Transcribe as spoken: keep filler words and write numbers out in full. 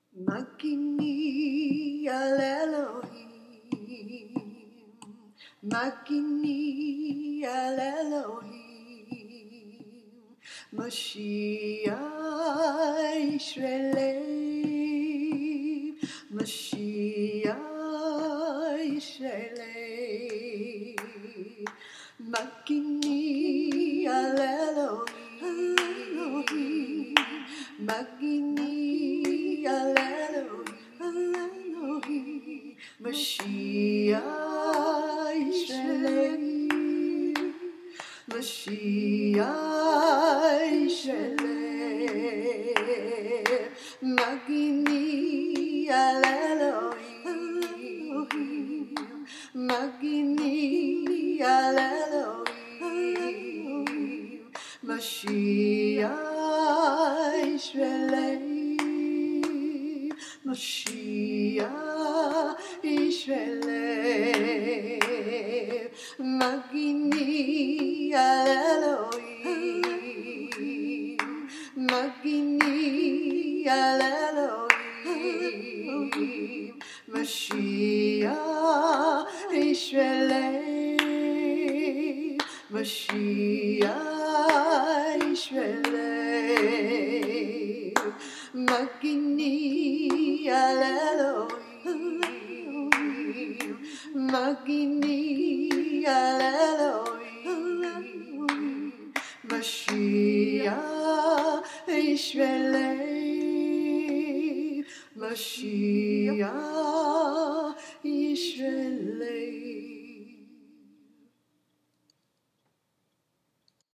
Magini al Elohim, Magini al Elohim, Mashiach Yisraelim, Mashiach Yisraelim, Magini al Elohim, Magini al Elohim, Mashiach Yisraelim, Mashiach Yisraelim, Magini al Elohim, Magini al Elohim, Mashiach Yisraelim, Mashiach Yisraelim, Magini al Elohim, Magini al Elohim, Mashiach Yisraelim, Mashiach Yisraelim, Magini al Elohim, Magini al Elohim, Mashiach Yisraelim, Mashiach